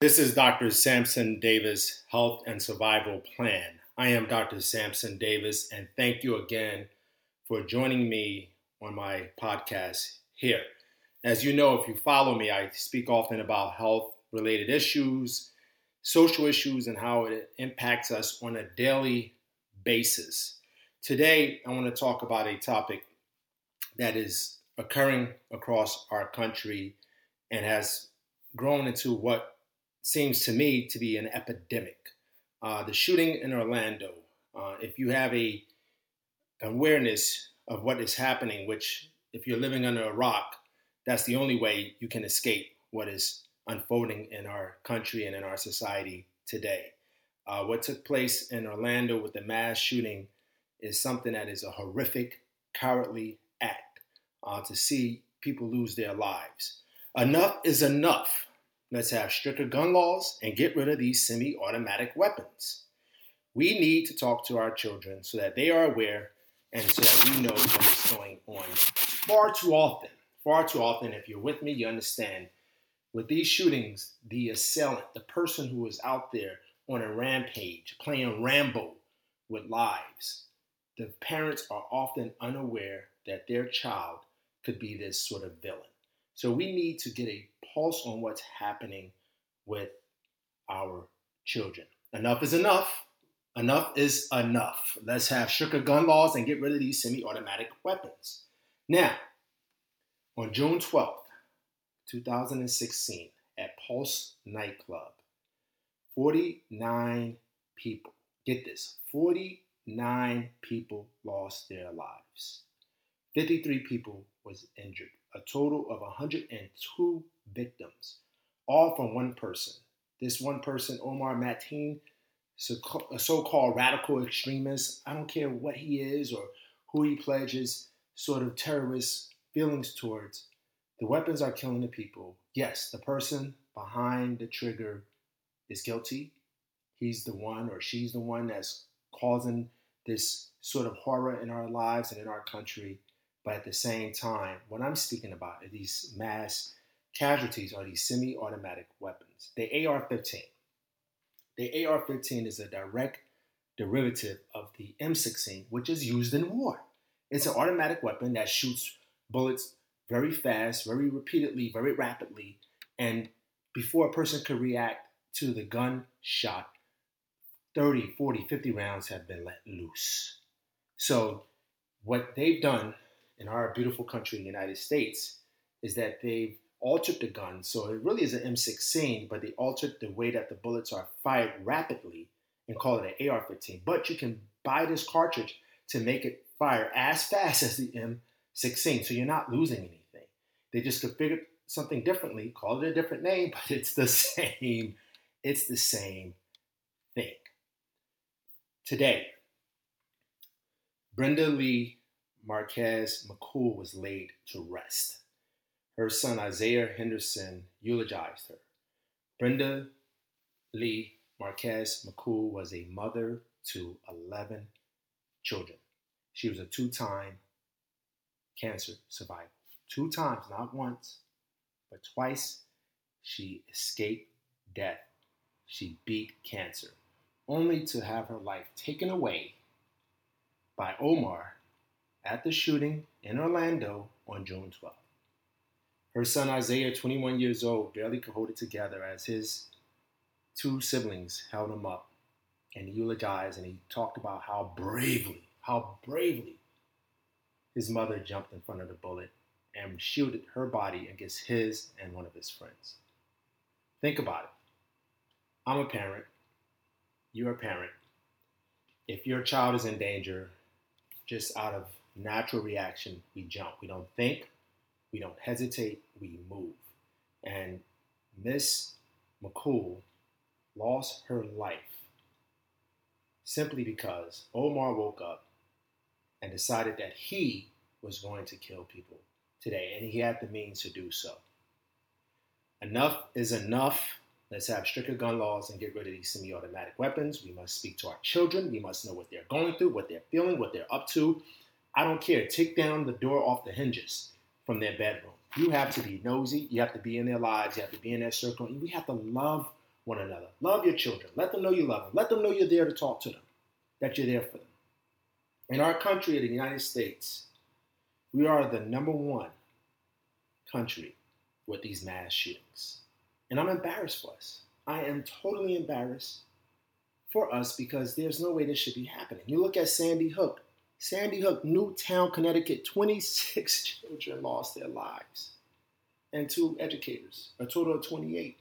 This is Dr. Sampson Davis Health and Survival Plan. I am Dr. Sampson Davis, and thank you again for joining me on my podcast here. As you know, if you follow me, I speak often about health-related issues, social issues, and how it impacts us on a daily basis. Today, I want to talk about a topic that is occurring across our country and has grown into what seems to me to be an epidemic. The shooting in Orlando. If you have a awareness of what is happening, which if you're living under a rock, that's the only way you can escape what is unfolding in our country and in our society today. What took place in Orlando with the mass shooting is something that is a horrific, cowardly act to see people lose their lives. Enough is enough. Let's have stricter gun laws and get rid of these semi-automatic weapons. We need to talk to our children so that they are aware and so that we know what is going on. Far too often, if you're with me, you understand, with these shootings, the assailant, the person who is out there on a rampage, playing Rambo with lives, the parents are often unaware that their child could be this sort of villain. So we need to get a pulse on what's happening with our children. Enough is enough. Enough is enough. Let's have stricter gun laws and get rid of these semi-automatic weapons. Now, on June 12th, 2016, at Pulse nightclub, 49 people, get this, 49 people lost their lives. 53 people was injured. A total of 102 victims, all from one person. This one person, Omar Mateen, a so-called radical extremist. I don't care what he is or who he pledges sort of terrorist feelings towards. The weapons are killing the people. Yes, the person behind the trigger is guilty. He's the one or she's the one that's causing this sort of horror in our lives and in our country. But at the same time, what I'm speaking about are these mass casualties are these semi-automatic weapons. The AR-15. The AR-15 is a direct derivative of the M16, which is used in war. It's an automatic weapon that shoots bullets very fast, very repeatedly, very rapidly. And before a person could react to the gunshot, 30, 40, 50 rounds have been let loose. So what they've done in our beautiful country, the United States, is that they've altered the gun. So it really is an M16, but they altered the way that the bullets are fired rapidly and call it an AR-15. But you can buy this cartridge to make it fire as fast as the M16. So you're not losing anything. They just configured something differently, call it a different name, but it's the same. It's the same thing. Today, Brenda Lee Marquez McCool was laid to rest. Her son Isaiah Henderson eulogized her. Brenda Lee Marquez McCool was a mother to 11 children. She was a two-time cancer survivor. 2 times, not once, but twice, she escaped death. She beat cancer, only to have her life taken away by Omar at the shooting in Orlando on June 12th. Her son Isaiah, 21 years old, barely could hold it together as his 2 siblings held him up and he eulogized and he talked about how bravely his mother jumped in front of the bullet and shielded her body against his and one of his friends. Think about it. I'm a parent. You're a parent. If your child is in danger, just out of natural reaction, we jump. We don't think, we don't hesitate, we move. And Miss McCool lost her life simply because Omar woke up and decided that he was going to kill people today, and he had the means to do so. Enough is enough. Let's have stricter gun laws and get rid of these semi-automatic weapons. We must speak to our children. We must know what they're going through, what they're feeling, what they're up to. I don't care. Take down the door off the hinges from their bedroom. You have to be nosy. You have to be in their lives. You have to be in their circle. And we have to love one another. Love your children. Let them know you love them. Let them know you're there to talk to them, that you're there for them. In our country, the United States, we are the number one country with these mass shootings. And I'm embarrassed for us. I am totally embarrassed for us because there's no way this should be happening. You look at Sandy Hook. Sandy Hook, Newtown, Connecticut, 26 children lost their lives and 2 educators, a total of 28.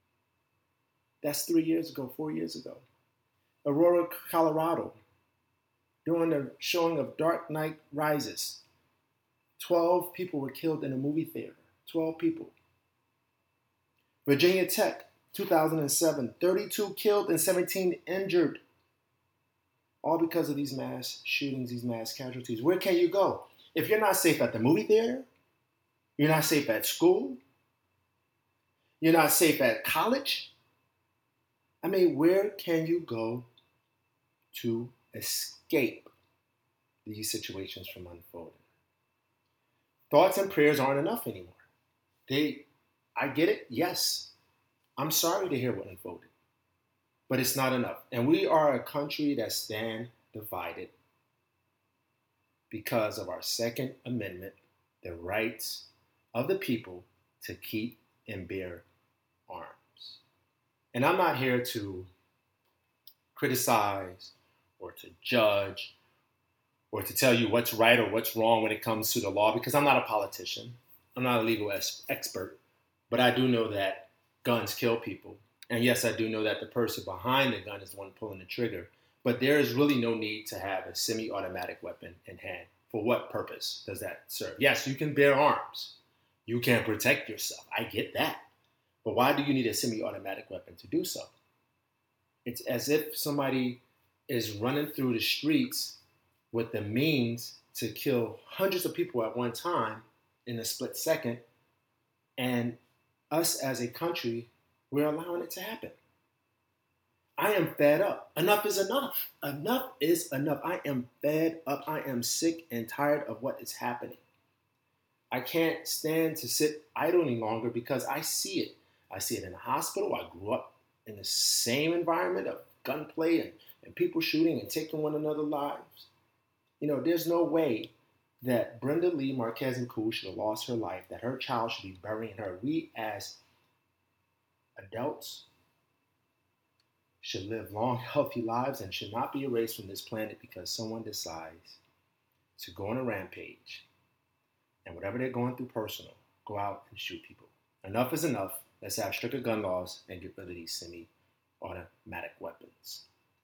That's 3 years ago, 4 years ago. Aurora, Colorado, during the showing of Dark Knight Rises, 12 people were killed in a movie theater. 12 people. Virginia Tech, 2007, 32 killed and 17 injured. All because of these mass shootings, these mass casualties. Where can you go? If you're not safe at the movie theater, you're not safe at school, you're not safe at college. I mean, where can you go to escape these situations from unfolding? Thoughts and prayers aren't enough anymore. I get it, yes. I'm sorry to hear what unfolded, but it's not enough. And we are a country that stands divided because of our Second Amendment, the rights of the people to keep and bear arms. And I'm not here to criticize or to judge or to tell you what's right or what's wrong when it comes to the law, because I'm not a politician. I'm not a legal expert, but I do know that guns kill people. And yes, I do know that the person behind the gun is the one pulling the trigger, but there is really no need to have a semi-automatic weapon in hand. For what purpose does that serve? Yes, you can bear arms. You can protect yourself. I get that. But why do you need a semi-automatic weapon to do so? It's as if somebody is running through the streets with the means to kill hundreds of people at one time in a split second, and us as a country, we're allowing it to happen. I am fed up. Enough is enough. Enough is enough. I am fed up. I am sick and tired of what is happening. I can't stand to sit idle any longer because I see it. I see it in the hospital. I grew up in the same environment of gunplay and people shooting and taking one another's lives. You know, there's no way that Brenda Lee Marquez Nku should have lost her life, that her child should be burying her. We as adults should live long, healthy lives and should not be erased from this planet because someone decides to go on a rampage and whatever they're going through personal, go out and shoot people. Enough is enough. Let's have stricter gun laws and get rid of these semi-automatic weapons.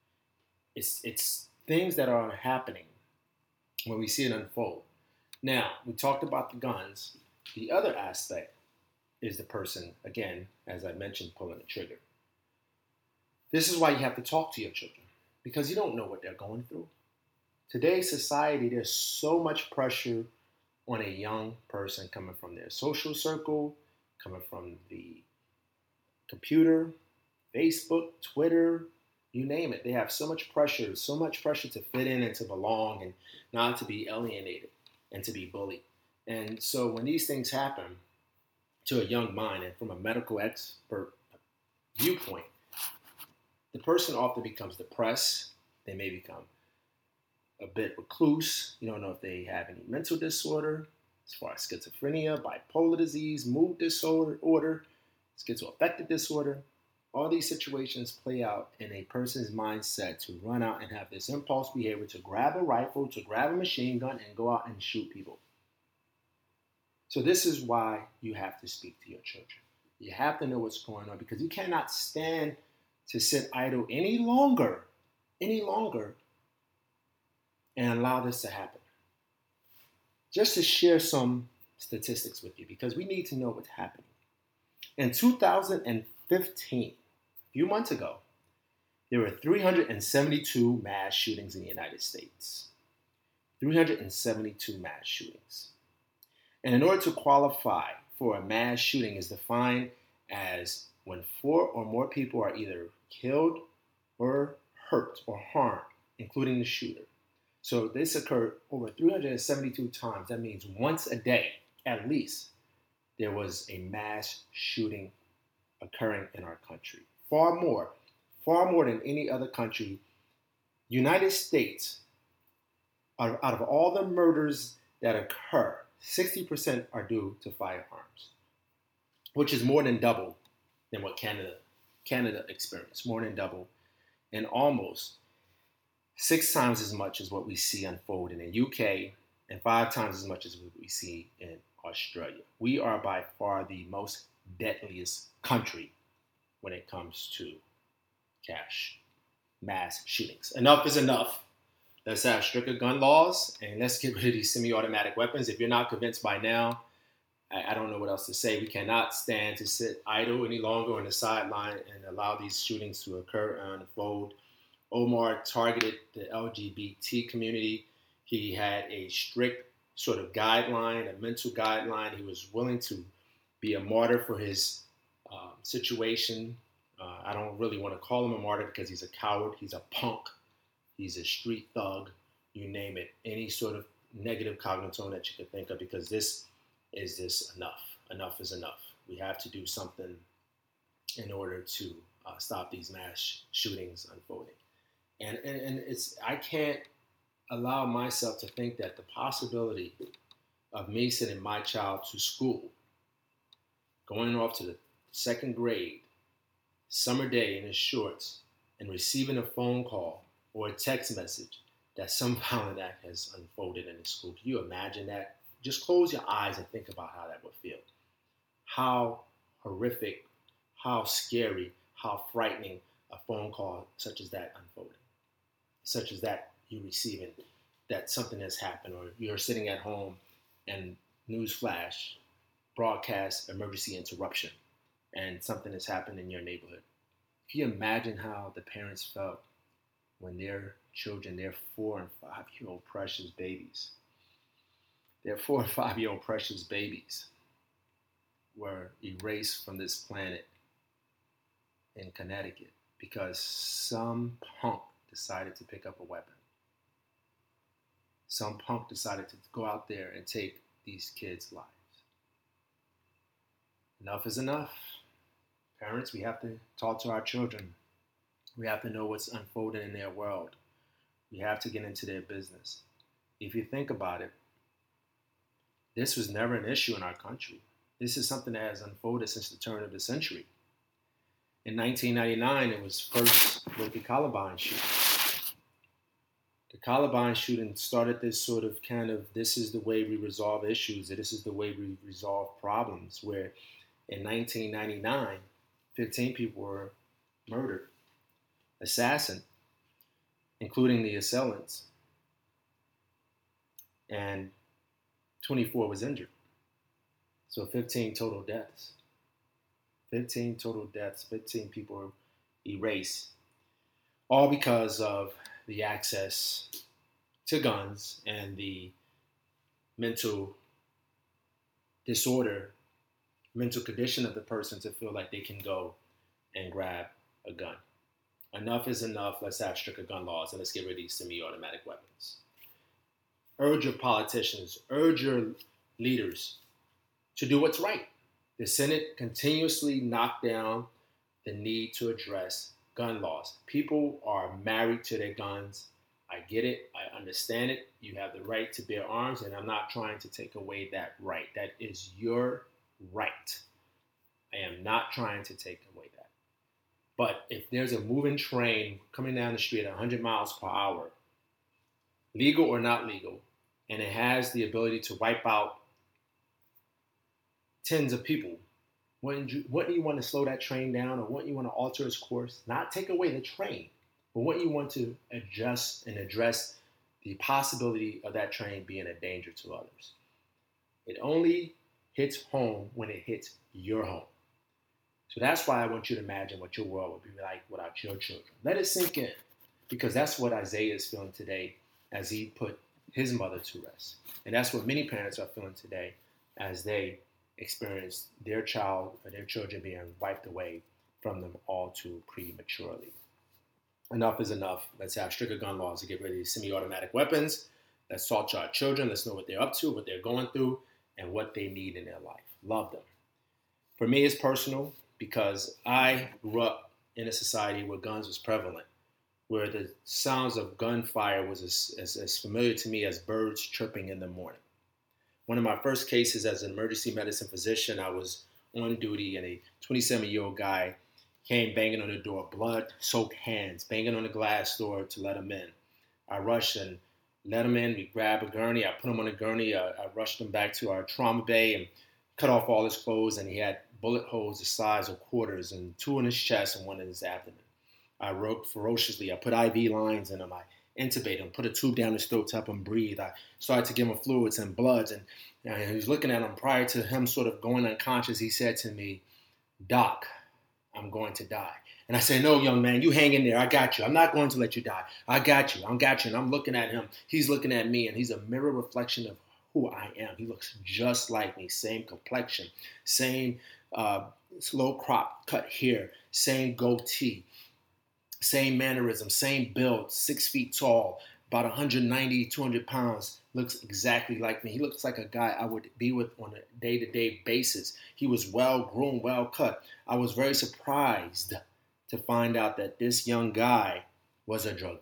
It's things that are happening when we see it unfold. Now, we talked about the guns. The other aspect is the person, again, as I mentioned, pulling the trigger. This is why you have to talk to your children, because you don't know what they're going through. Today's society, there's so much pressure on a young person coming from their social circle, coming from the computer, Facebook, Twitter, you name it. They have so much pressure to fit in and to belong and not to be alienated and to be bullied. And so when these things happen to a young mind, and from a medical expert viewpoint, the person often becomes depressed. They may become a bit recluse. You don't know if they have any mental disorder, as far as schizophrenia, bipolar disease, mood disorder, schizoaffective disorder. All these situations play out in a person's mindset to run out and have this impulse behavior to grab a rifle, to grab a machine gun, and go out and shoot people. So this is why you have to speak to your children. You have to know what's going on, because you cannot stand to sit idle any longer, and allow this to happen. Just to share some statistics with you, because we need to know what's happening. In 2015, a few months ago, there were 372 mass shootings in the United States. 372 mass shootings. And in order to qualify for a mass shooting is defined as when 4 or more people are either killed or hurt or harmed, including the shooter. So this occurred over 372 times. That means once a day, at least, there was a mass shooting occurring in our country. far more than any other country. United States, out of all the murders that occur, 60% are due to firearms, which is more than double than what Canada experienced, more than double, and almost 6 times as much as what we see unfold in the UK, and 5 times as much as what we see in Australia. We are by far the most deadliest country when it comes to mass shootings. Enough is enough. Let's have stricter gun laws, and let's get rid of these semi-automatic weapons. If you're not convinced by now, I don't know what else to say. We cannot stand to sit idle any longer on the sideline and allow these shootings to occur and unfold. Omar targeted the LGBT community. He had a strict sort of guideline, a mental guideline. He was willing to be a martyr for his situation. I don't really want to call him a martyr because he's a coward. He's a punk. He's a street thug. You name it. Any sort of negative cognition that you could think of, because this is just enough. Enough is enough. We have to do something in order to stop these mass shootings unfolding. And I can't allow myself to think that the possibility of me sending my child to school, going off to the second grade, summer day in his shorts, and receiving a phone call or a text message that some violent act has unfolded in his school. Can you imagine that? Just close your eyes and think about how that would feel. How horrific, how scary, how frightening a phone call such as that unfolding. Such as that you receiving, that something has happened, or you're sitting at home and news flash, broadcast emergency interruption, and something has happened in your neighborhood. Can you imagine how the parents felt when their children, their 4 and 5-year-old precious babies, their 4 and 5-year-old precious babies were erased from this planet in Connecticut because some punk decided to pick up a weapon. Some punk decided to go out there and take these kids' lives. Enough is enough. Parents, we have to talk to our children. We have to know what's unfolding in their world. We have to get into their business. If you think about it, this was never an issue in our country. This is something that has unfolded since the turn of the century. In 1999, it was first with the Columbine shooting. The Columbine shooting started this sort of this is the way we resolve issues, this is the way we resolve problems, where in 1999, 15 people were murdered, assassin, including the assailants, and 24 was injured. So 15 total deaths. 15 total deaths, 15 people were erased, all because of the access to guns and the mental disorder, mental condition of the person to feel like they can go and grab a gun. Enough is enough. Let's have stricter gun laws, and let's get rid of these semi-automatic weapons. Urge your politicians, urge your leaders to do what's right. The Senate continuously knocked down the need to address gun laws. People are married to their guns. I get it. I understand it. You have the right to bear arms, and I'm not trying to take away that right. That is your right. I am not trying to take away that. But if there's a moving train coming down the street at 100 miles per hour, legal or not legal, and it has the ability to wipe out tens of people, wouldn't you want to slow that train down, or wouldn't you want to alter its course? Not take away the train, but wouldn't you want to adjust and address the possibility of that train being a danger to others? It only hits home when it hits your home. So that's why I want you to imagine what your world would be like without your children. Let it sink in, because that's what Isaiah is feeling today as he put his mother to rest. And that's what many parents are feeling today as they experience their child or their children being wiped away from them all too prematurely. Enough is enough. Let's have stricter gun laws to get rid of these semi-automatic weapons. Let's talk to our children. Let's know what they're up to, what they're going through, and what they need in their life. Love them. For me, it's personal because I grew up in a society where guns was prevalent, where the sounds of gunfire was as familiar to me as birds chirping in the morning. One of my first cases as an emergency medicine physician, I was on duty and a 27-year-old guy came banging on the door, blood-soaked hands, banging on the glass door to let him in. I rushed and let him in. We grabbed a gurney. I put him on a gurney. I rushed him back to our trauma bay and cut off all his clothes, and he had bullet holes the size of quarters, and 2 in his chest and 1 in his abdomen. I worked ferociously. I put IV lines in him. I intubated him, put a tube down his throat to help him breathe. I started to give him fluids and bloods, and he was looking at him. Prior to him sort of going unconscious, he said to me, "Doc, I'm going to die." And I said, "No, young man, you hang in there. I got you. I'm not going to let you die. I got you. And I'm looking at him. He's looking at me, and he's a mirror reflection of who I am. He looks just like me. Same complexion, same slow crop cut hair, same goatee, same mannerism, same build, 6 feet tall, about 190, 200 pounds. Looks exactly like me. He looks like a guy I would be with on a day-to-day basis. He was well-groomed, well-cut. I was very surprised to find out that this young guy was a drug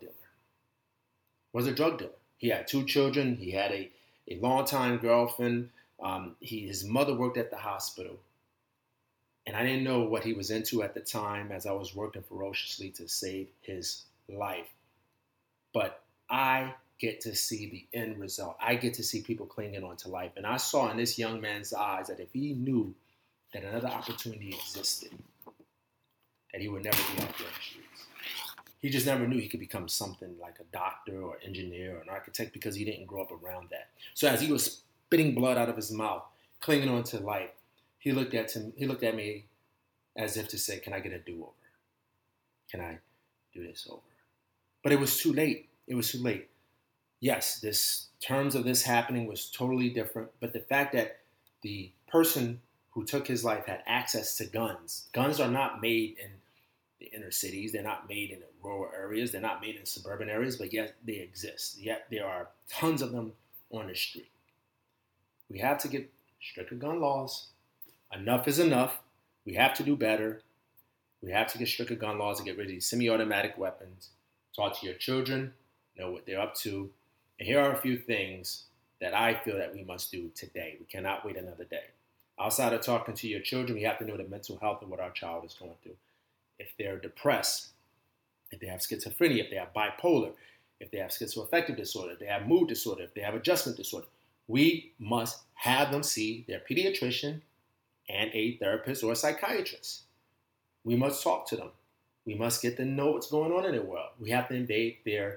dealer. He had 2 children. He had a longtime girlfriend. His mother worked at the hospital. And I didn't know what he was into at the time as I was working ferociously to save his life. But I get to see the end result. I get to see people clinging on to life. And I saw in this young man's eyes that if he knew that another opportunity existed, that he would never be out there in the streets. He just never knew he could become something like a doctor or engineer or an architect because he didn't grow up around that. So as he was spitting blood out of his mouth, clinging on to life, he looked at me as if to say, "Can I get a do-over? Can I do this over?" But it was too late. It was too late. Yes, this terms of this happening was totally different, but the fact that the person who took his life had access to guns. Guns are not made in the inner cities. They're not made in the rural areas. They're not made in suburban areas, but yet they exist. Yet there are tons of them on the street. We have to get stricter gun laws. Enough is enough. We have to do better. We have to get stricter gun laws to get rid of these semi-automatic weapons. Talk to your children, know what they're up to. And here are a few things that I feel that we must do today. We cannot wait another day. Outside of talking to your children, we have to know the mental health of what our child is going through. If they're depressed, if they have schizophrenia, if they have bipolar, if they have schizoaffective disorder, if they have mood disorder, if they have adjustment disorder, we must have them see their pediatrician and a therapist or a psychiatrist. We must talk to them. We must get them to know what's going on in their world. We have to invade their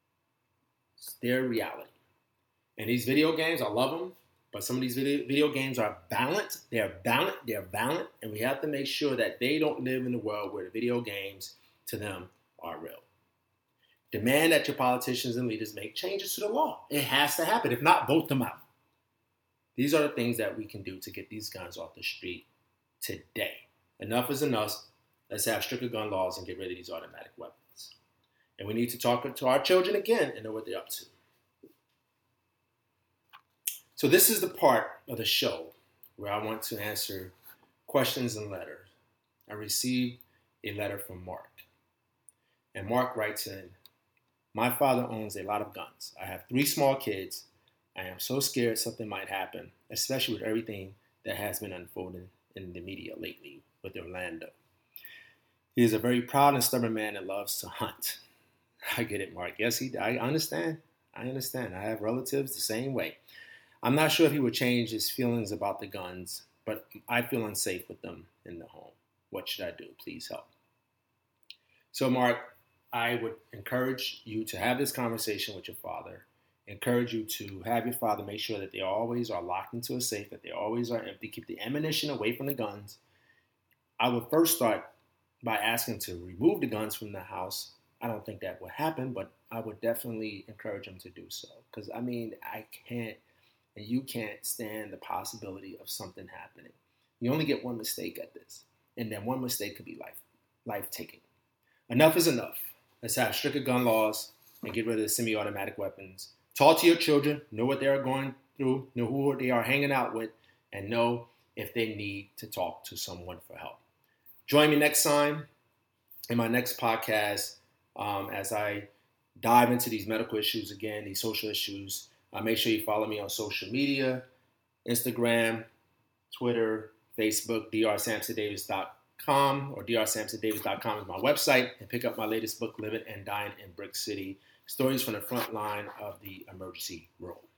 reality. And these video games, I love them, but some of these video games are violent. They're violent, and we have to make sure that they don't live in a world where the video games, to them, are real. Demand that your politicians and leaders make changes to the law. It has to happen. If not, vote them out. These are the things that we can do to get these guns off the street today. Enough is enough. Let's have stricter gun laws and get rid of these automatic weapons. And we need to talk to our children again and know what they're up to. So this is the part of the show where I want to answer questions and letters. I received a letter from Mark. And Mark writes in, "My father owns a lot of guns. I have 3 small kids. I am so scared something might happen, especially with everything that has been unfolding in the media lately with Orlando. He is a very proud and stubborn man that loves to hunt." I get it, Mark. Yes, I understand. I have relatives the same way. I'm not sure if he would change his feelings about the guns, but I feel unsafe with them in the home. What should I do? Please help. So, Mark, I would encourage you to have this conversation with your father. Encourage you to have your father make sure that they always are locked into a safe, that they always are empty. Keep the ammunition away from the guns. I would first start by asking to remove the guns from the house. I don't think that would happen, but I would definitely encourage him to do so. Because, I can't, and you can't stand the possibility of something happening. You only get one mistake at this, and then one mistake could be life-taking. Enough is enough. Let's have stricter gun laws and get rid of the semi-automatic weapons. Talk to your children, know what they are going through, know who they are hanging out with, and know if they need to talk to someone for help. Join me next time in my next podcast, as I dive into these medical issues again, these social issues, make sure you follow me on social media, Instagram, Twitter, Facebook, drsampsondavis.com or drsampsondavis.com is my website, and pick up my latest book, Living and Dying in Brick City, Stories from the Front Line of the Emergency Room.